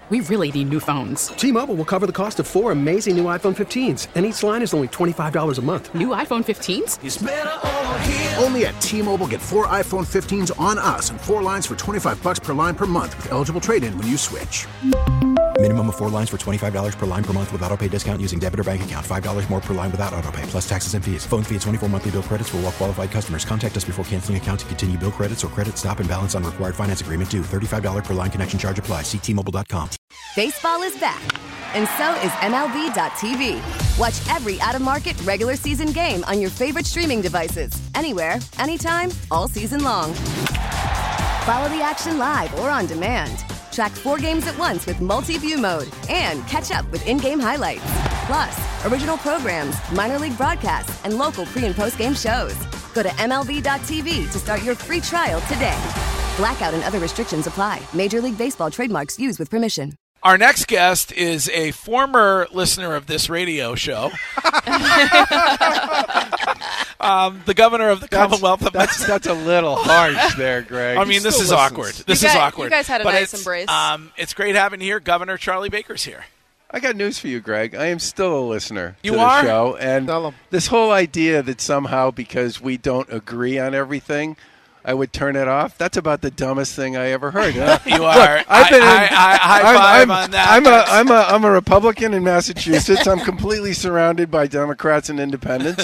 We really need new phones. T-Mobile will cover the cost of 4 amazing new iPhone 15s, and each line is only $25 a month. New iPhone 15s? It's better over here. Only at T-Mobile, get 4 iPhone 15s on us and 4 lines for $25 per line per month with eligible trade-in when you switch. Minimum of 4 lines for $25 per line per month with autopay discount using debit or bank account. $5 more per line without autopay, plus taxes and fees. Phone fee at 24 monthly bill credits for well-qualified customers. Contact us before canceling account to continue bill credits or credit stop and balance on required finance agreement due. $35 per line connection charge applies. See T-Mobile.com. Baseball is back, and so is MLB.tv. Watch every out-of-market regular season game on your favorite streaming devices. Anywhere, anytime, all season long. Follow the action live or on demand. Track 4 games at once with multi-view mode and catch up with in-game highlights. Plus, original programs, minor league broadcasts, and local pre- and post-game shows. Go to MLB.tv to start your free trial today. Blackout and other restrictions apply. Major League Baseball trademarks used with permission. Our next guest is a former listener of this radio show. The governor of the Commonwealth of That's a little harsh there, Greg. I mean, this is awkward. This is awkward. You guys had a nice embrace. It's great having you here. Governor Charlie Baker's here. I got news for you, Greg. I am still a listener to You the are? show. And this whole idea that somehow because we don't agree on everything, I would turn it off. That's about the dumbest thing I ever heard. You are. Look, High five on that. I'm a Republican in Massachusetts. I'm completely surrounded by Democrats and independents.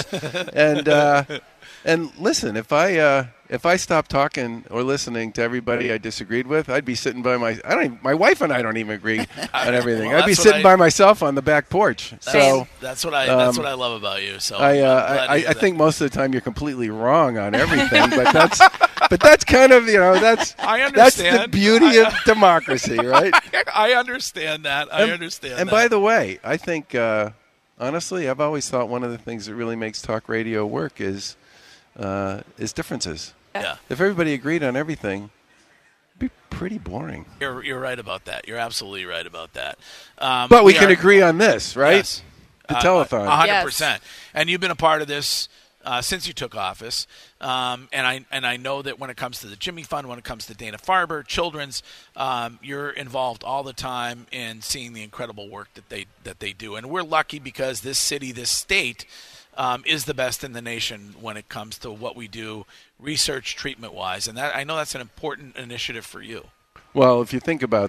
And listen, if I stopped talking or listening to everybody I disagreed with, I'd be sitting by my wife and I don't even agree on everything. Well, I'd be sitting by myself on the back porch. So that's what I love about you. So I think most of the time you're completely wrong on everything, but that's kind of that's I understand. That's the beauty of democracy, right? I understand that. And by the way, I think honestly, I've always thought one of the things that really makes talk radio work is differences. Yeah. If everybody agreed on everything, it'd be pretty boring. You're right about that. You're absolutely right about that. But we can agree on this, right? Yes. The telethon. 100%. And you've been a part of this since you took office. And I know that when it comes to the Jimmy Fund, when it comes to Dana-Farber, Children's, you're involved all the time in seeing the incredible work that they do. And we're lucky because this city, this state, is the best in the nation when it comes to what we do research treatment-wise. And that I know that's an important initiative for you. Well, if you think about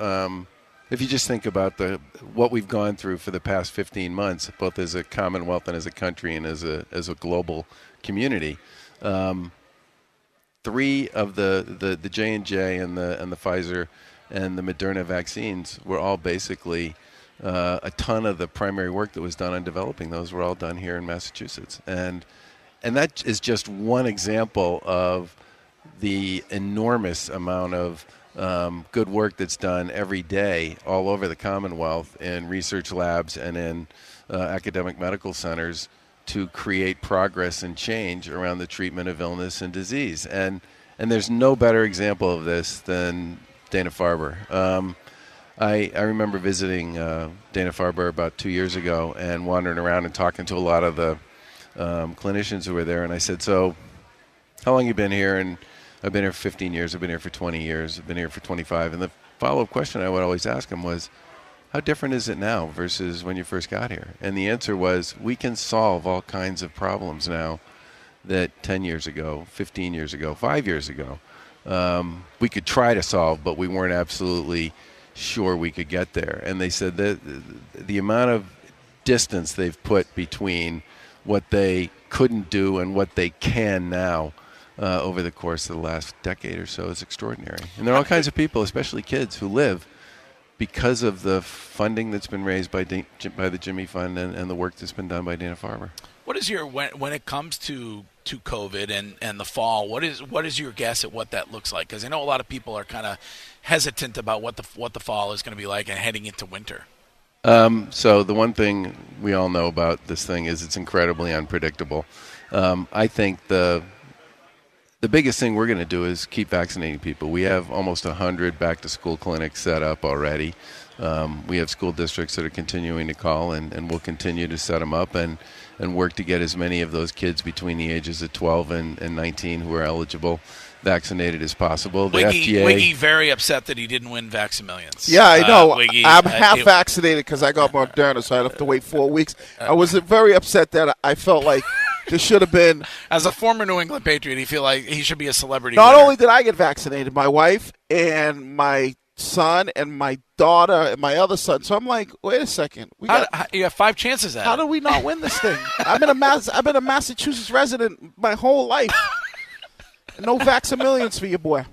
what we've gone through for the past 15 months, both as a Commonwealth and as a country and as a global community, 3 of the J&J and the Pfizer and the Moderna vaccines were all basically a ton of the primary work that was done on developing those were all done here in Massachusetts. And that is just one example of the enormous amount of good work that's done every day all over the Commonwealth in research labs and in academic medical centers to create progress and change around the treatment of illness and disease. And there's no better example of this than Dana-Farber. I remember visiting Dana-Farber about 2 years ago and wandering around and talking to a lot of the clinicians who were there. And I said, so how long have you been here? And I've been here for 15 years. I've been here for 20 years. I've been here for 25. And the follow-up question I would always ask them was, how different is it now versus when you first got here? And the answer was, we can solve all kinds of problems now that 10 years ago, 15 years ago, 5 years ago, we could try to solve, but we weren't absolutely sure we could get there. And they said that the amount of distance they've put between what they couldn't do and what they can now over the course of the last decade or so is extraordinary. And there are all kinds of people, especially kids, who live because of the funding that's been raised by the Jimmy Fund and the work that's been done by Dana-Farber. What is your when it comes to COVID and the fall? What is your guess at what that looks like? Because I know a lot of people are kind of hesitant about what the fall is going to be like and heading into winter. So the one thing we all know about this thing is it's incredibly unpredictable. I think the biggest thing we're going to do is keep vaccinating people. We have almost 100 back-to-school clinics set up already. We have school districts that are continuing to call, and we'll continue to set them up and work to get as many of those kids between the ages of 12 and 19 who are eligible vaccinated as possible. The Wiggy, FDA. Wiggy very upset that he didn't win Vaxamillions. Yeah, I know. Wiggy, I'm half vaccinated because I got Moderna, so I have to wait 4 weeks. I was very upset that I felt like there should have been. As a former New England Patriot, he feel like he should be a celebrity. Not winner. only did I get vaccinated, my wife and my son and my daughter and my other son. So I'm like, wait a second. You have 5 chances at How it. do we not win this thing? I've been a Massachusetts resident my whole life. No Vaxamillions for your boy.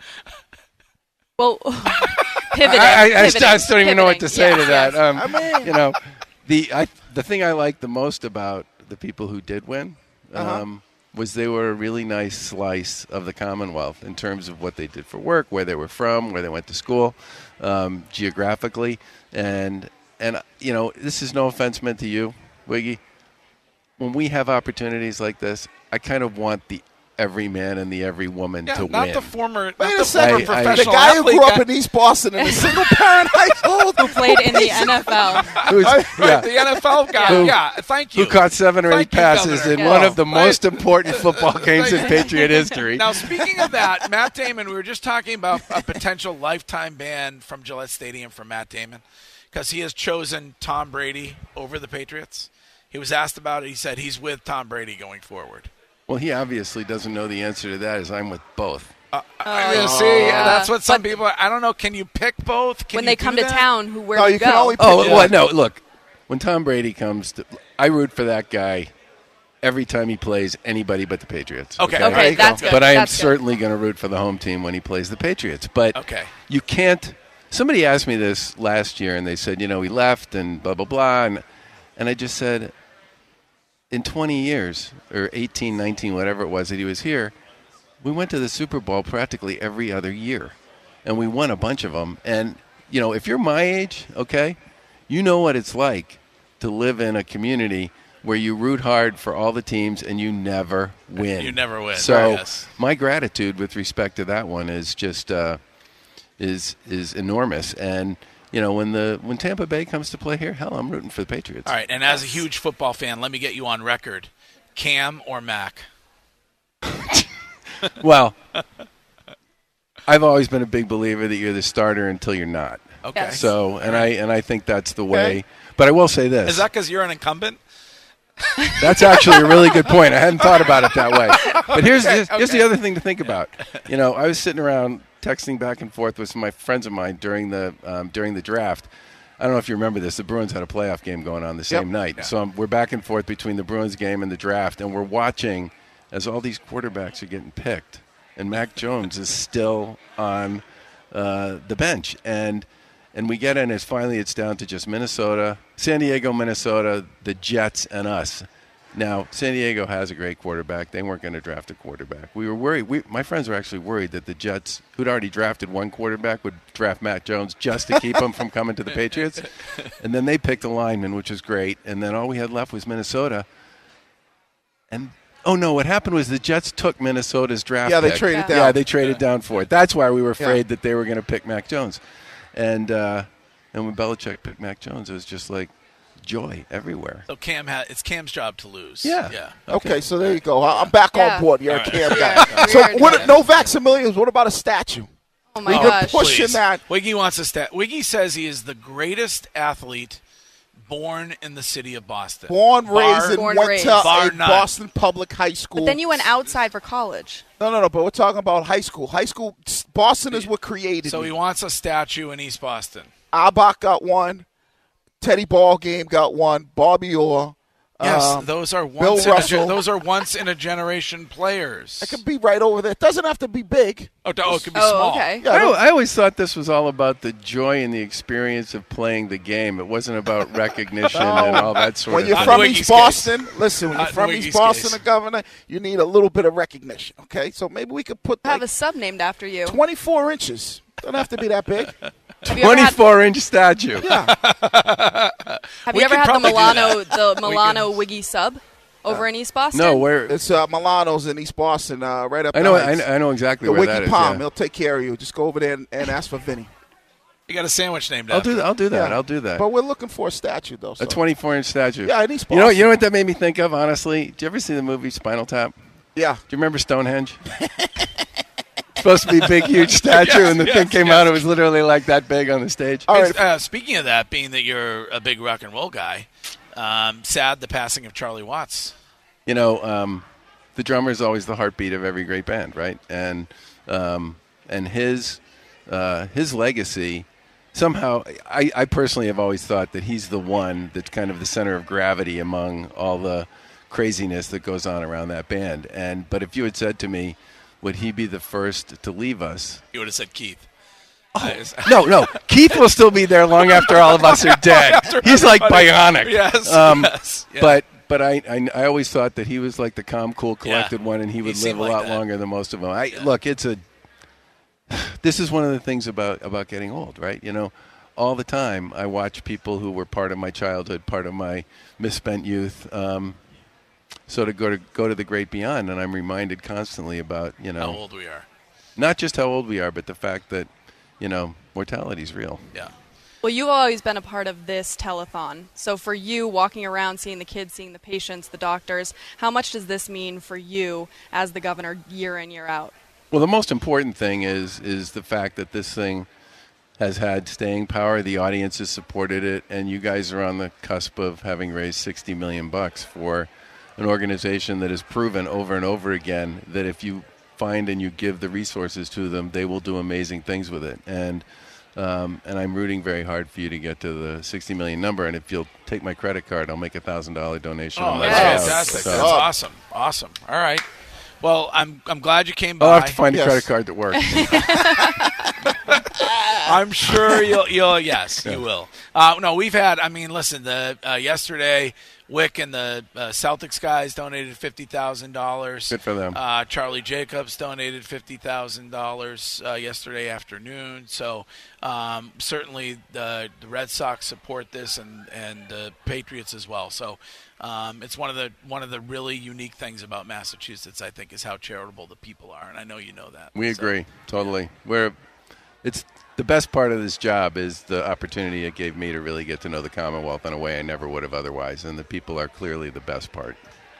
Well, pivoting. I still don't even know what to say to that. I mean, The thing I like the most about the people who did win was they were a really nice slice of the Commonwealth in terms of what they did for work, where they were from, where they went to school, geographically, and this is no offense meant to you, Wiggy. When we have opportunities like this, I kind of want the every man and the every woman to not win. the former, Wait a not the second. former The professional guy who athlete grew up in East Boston in a single-parent household who played in the NFL. Right, the NFL guy. Thank you. Who caught 7 or 8 passes Governor. in one of the most important football games in Patriot history. Now, speaking of that, Matt Damon, we were just talking about a potential lifetime ban from Gillette Stadium for Matt Damon because he has chosen Tom Brady over the Patriots. He was asked about it. He said he's with Tom Brady going forward. Well, he obviously doesn't know the answer to that, as I'm with both. See, that's what some people – I don't know. Can you pick both? When they come to town, where No, do you you can go? only pick Oh, one. no, look. When Tom Brady comes to – I root for that guy every time he plays anybody but the Patriots. Okay, that's good. But I am That's good. certainly going to root for the home team when he plays the Patriots. But Okay. you can't – somebody asked me this last year, and they said, he left and blah, blah, blah. And I just said – in 20 years, or 18, 19, whatever it was that he was here, we went to the Super Bowl practically every other year. And we won a bunch of them. And, if you're my age, okay, you know what it's like to live in a community where you root hard for all the teams and you never win. You never win. So Yes. my gratitude with respect to that one is just is enormous. And when Tampa Bay comes to play here, hell, I'm rooting for the Patriots. All right, and as a huge football fan, let me get you on record. Cam or Mac? Well, I've always been a big believer that you're the starter until you're not. Okay. Yes. So, I think that's the way. But I will say this. Is that because you're an incumbent? That's actually a really good point. I hadn't thought about it that way. But here's the other thing to think about. I was sitting around texting back and forth with some of my friends of mine during the draft. I don't know if you remember this. The Bruins had a playoff game going on the same night. Yeah. So we're back and forth between the Bruins game and the draft, and we're watching as all these quarterbacks are getting picked. And Mac Jones is still on the bench. And we get in, it's down to just Minnesota, San Diego, Minnesota, the Jets, and us. Now, San Diego has a great quarterback. They weren't going to draft a quarterback. We were worried. My friends were actually worried that the Jets, who'd already drafted one quarterback, would draft Mac Jones just to keep him from coming to the Patriots. And then they picked a lineman, which was great. And then all we had left was Minnesota. And, what happened was the Jets took Minnesota's draft pick. they traded down. Yeah, they traded down for it. That's why we were afraid that they were going to pick Mac Jones. And when Belichick picked Mac Jones, it was just like joy everywhere. So it's Cam's job to lose. Yeah. Okay, so there you go. I'm back on board. You're a Cam guy. Yeah. So no Vaxamillions. What about a statue? Oh, my We've gosh. been pushing Please. that. Wiggy wants a stat. Wiggy says he is the greatest athlete born in the city of Boston. Born, raised, and Born, went raised. to Bar a none. Boston public high school. But then you went outside for college. No, but we're talking about high school. High school, Boston is what created So me. he wants a statue in East Boston. Abach got one. Teddy Ballgame got one. Bobby Orr. Yes, those are Russell. those are once in a generation players. It could be right over there. It doesn't have to be big. it could be small. Okay. Yeah, I always thought this was all about the joy and the experience of playing the game. It wasn't about recognition and all that sort when of you're thing. from Wiggy's East Boston, listen, when you're Not in from Wiggy's East Boston, case. the governor, you need a little bit of recognition, okay? So maybe we could put Have like a sub named after you. 24 inches. Don't have to be that big. Have you ever had, 24-inch statue. Yeah. have We you ever could had probably the Milano Wiggy sub over in East Boston? No, where? It's Milano's in East Boston, right up I know. the heights. I know exactly The where Wiggy that is. Palm. Yeah. He'll take care of you. Just go over there and ask for Vinny. You got a sandwich named I'll after do that. I'll do that. Yeah. I'll do that. But we're looking for a statue, though. So. A 24-inch statue. Yeah, in East You know Boston. what that made me think of, honestly? Did you ever see the movie Spinal Tap? Yeah. Do you remember Stonehenge? supposed to be big, huge statue, Yes, and the yes, thing came yes. out. It was literally like that big on the stage. All right. Speaking of that, being that you're a big rock and roll guy, sad the passing of Charlie Watts. You know, the drummer is always the heartbeat of every great band, right? And his legacy. Somehow, I personally have always thought that he's the one that's kind of the center of gravity among all the craziness that goes on around that band. But if you had said to me, would he be the first to leave us? You would have said Keith. No. Keith will still be there long after all of us are dead. He's like bionic. Yes, yes. But I always thought that he was like the calm, cool, collected one, and he would live a lot longer than most of them. Look, this is one of the things about getting old, right? You know, all the time I watch people who were part of my childhood, part of my misspent youth, so to go to the great beyond, and I'm reminded constantly about, you know, how old we are. Not just how old we are, but the fact that, you know, mortality is real. Yeah. Well, you've always been a part of this telethon. So for you, walking around, seeing the kids, seeing the patients, the doctors, how much does this mean for you as the governor year in, year out? Well, the most important thing is the fact that this thing has had staying power. The audience has supported it, and you guys are on the cusp of having raised $60 million for an organization that has proven over and over again that if you find and you give the resources to them, they will do amazing things with it. And I'm rooting very hard for you to get to the 60 million number. And if you'll take my credit card, I'll make $1,000 donation. Oh, that's fantastic! That's awesome. Awesome. All right. Well, I'm glad you came by. I'll have to find a credit card that works. I'm sure you'll. Yes, you will. No, we've had. I mean, listen. Yesterday, Wick and the Celtics guys donated $50,000. Good for them. Charlie Jacobs donated $50,000 yesterday afternoon. So certainly the Red Sox support this, and the Patriots as well. So it's one of the really unique things about Massachusetts, I think, is how charitable the people are, and I know you know that. We agree totally. It's the best part of this job is the opportunity it gave me to really get to know the Commonwealth in a way I never would have otherwise, and the people are clearly the best part.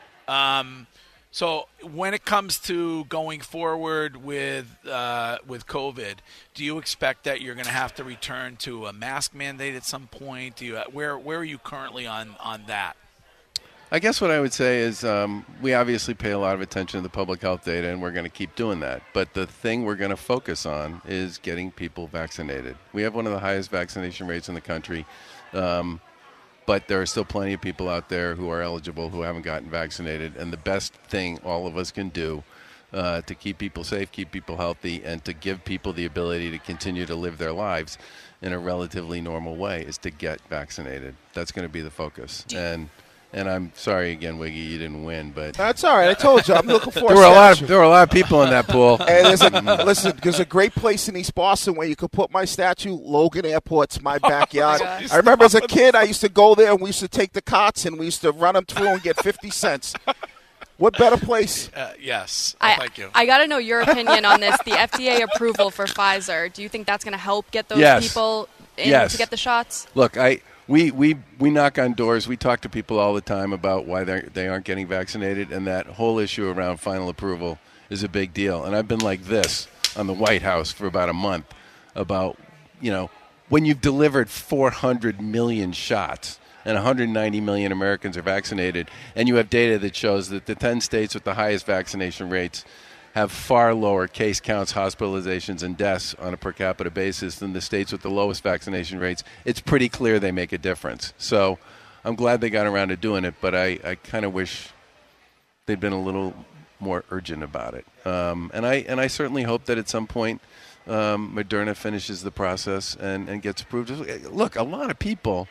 So when it comes to going forward with COVID, do you expect that you're going to have to return to a mask mandate at some point? Where are you currently on that? I guess what I would say is we obviously pay a lot of attention to the public health data, and we're going to keep doing that. But the thing we're going to focus on is getting people vaccinated. We have one of the highest vaccination rates in the country, but there are still plenty of people out there who are eligible who haven't gotten vaccinated. And the best thing all of us can do to keep people safe, keep people healthy, and to give people the ability to continue to live their lives in a relatively normal way is to get vaccinated. That's going to be the focus. And I'm sorry again, Wiggy, you didn't win, but that's all right. I told you, I'm looking for. There were a lot of people in that pool. Hey, there's a great place in East Boston where you could put my statue. Logan Airport's my backyard. I remember as a kid, I used to go there and we used to take the carts and we used to run them through and get 50 cents. What better place? Yes. Thank you. I got to know your opinion on this. The FDA approval for Pfizer. Do you think that's going to help get those people in to get the shots? Look, We knock on doors. We talk to people all the time about why they aren't getting vaccinated, and that whole issue around final approval is a big deal. And I've been like this on the White House for about a month about, when you've delivered 400 million shots and 190 million Americans are vaccinated, and you have data that shows that the 10 states with the highest vaccination rates have far lower case counts, hospitalizations, and deaths on a per capita basis than the states with the lowest vaccination rates, it's pretty clear they make a difference. So I'm glad they got around to doing it, but I kind of wish they'd been a little more urgent about it. And I certainly hope that at some point Moderna finishes the process and gets approved. Look, a lot of people,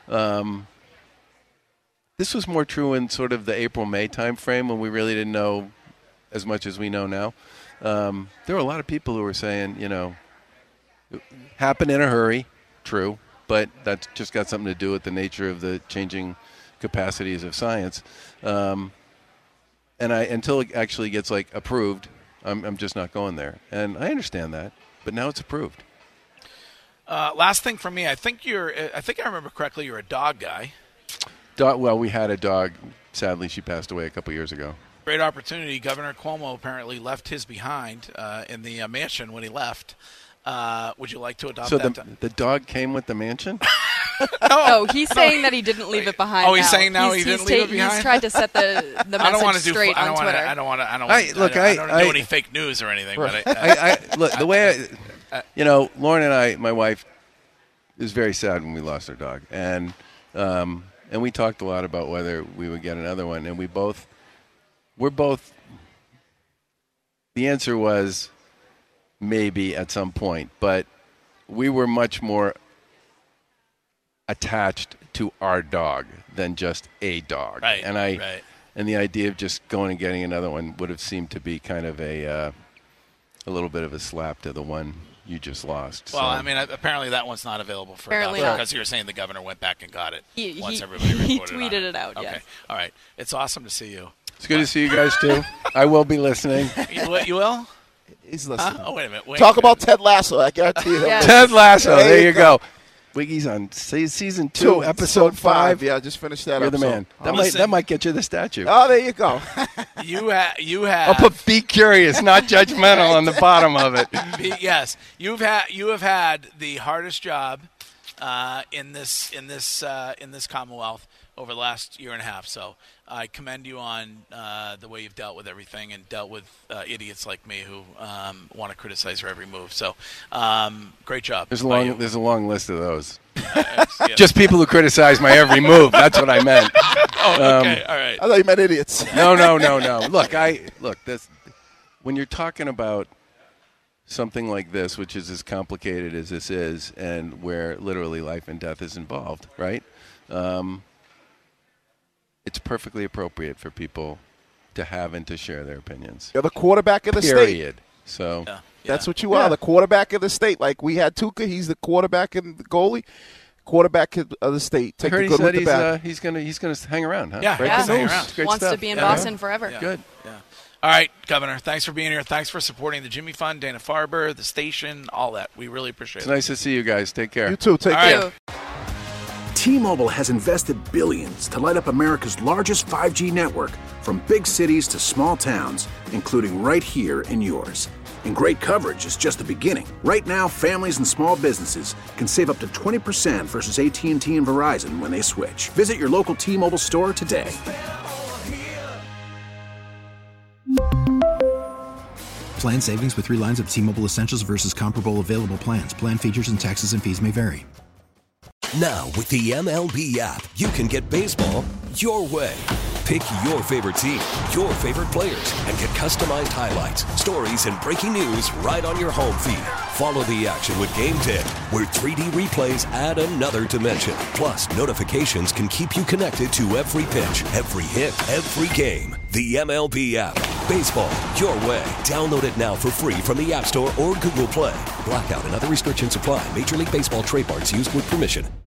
this was more true in sort of the April-May time frame when we really didn't know as much as we know now. There were a lot of people who were saying, it happened in a hurry, true, but that's just got something to do with the nature of the changing capacities of science. And until it actually gets approved, I'm just not going there. And I understand that, but now it's approved. Last thing for me, I think I remember correctly, you're a dog guy. Well, we had a dog. Sadly, she passed away a couple years ago. Great opportunity. Governor Cuomo apparently left his behind in the mansion when he left. Would you like to adopt that? So the dog came with the mansion? No, he's saying that he didn't leave it behind. Oh, he's saying now he didn't leave it behind? He's tried to set the message straight on Twitter. I don't want to do any fake news or anything. Right. But look, the way Lauren and I, my wife, is very sad when we lost our dog, and we talked a lot about whether we would get another one, and we're both. The answer was maybe at some point, but we were much more attached to our dog than just a dog. Right. And the idea of just going and getting another one would have seemed to be kind of a little bit of a slap to the one you just lost. Well, so. I mean, apparently that one's not available for Apparently adoption not. because you were saying the governor went back and got it once he everybody reported tweeted on it out. Okay, yes. all right. It's awesome to see you. It's good to see you guys too. I will be listening. You will? He's listening. Oh, wait a minute. Talk about Ted Lasso. I guarantee you. Yes. Ted Lasso. There you go. Wiggy's on season 2, episode 5. Yeah, just finished that You're episode. the man. That might get you the statue. Oh, there you go. You have. I'll put "Be Curious, not judgmental" on the bottom of it. Yes, you have had the hardest job in this Commonwealth over the last year and a half. So I commend you on the way you've dealt with everything and dealt with idiots like me who want to criticize your every move. So great job. There's a long list of those. Yeah. Just people who criticize my every move. That's what I meant. Oh, okay, all right. I thought you meant idiots. No. Look, when you're talking about something like this, which is as complicated as this is, and where literally life and death is involved, right? It's perfectly appropriate for people to have and to share their opinions. You're the quarterback of the state. Period. So that's what you are, the quarterback of the state. Like we had Tuca, he's the quarterback and the goalie. Quarterback of the state. Take I heard the good with the bad. he's gonna hang around, huh? Yeah, Breaking hang news. around. Great Wants stuff. to be in Boston forever. Yeah. Good. Yeah. All right, Governor, thanks for being here. Thanks for supporting the Jimmy Fund, Dana-Farber, the station, all that. We really appreciate It's it. nice to see you guys. Take care. You too. Take All care. right. T-Mobile has invested billions to light up America's largest 5G network, from big cities to small towns, including right here in yours. And great coverage is just the beginning. Right now, families and small businesses can save up to 20% versus AT&T and Verizon when they switch. Visit your local T-Mobile store today. Plan savings with 3 lines of T-Mobile Essentials versus comparable available plans. Plan features and taxes and fees may vary. Now, with the MLB app, you can get baseball your way. Pick your favorite team, your favorite players, and get customized highlights, stories, and breaking news right on your home feed. Follow the action with Game Day, where 3D replays add another dimension. Plus, notifications can keep you connected to every pitch, every hit, every game. The MLB app. Baseball your way. Download it now for free from the App Store or Google Play. Blackout and other restrictions apply. Major League Baseball trademarks used with permission.